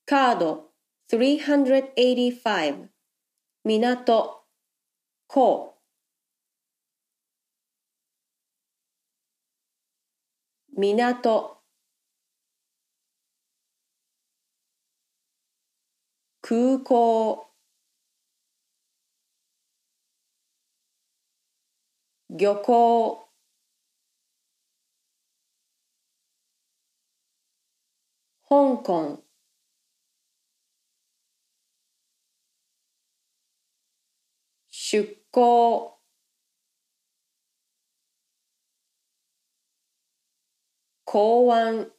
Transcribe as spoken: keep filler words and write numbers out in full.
カードさんびゃくはちじゅうご港港港空港漁港香港出港港湾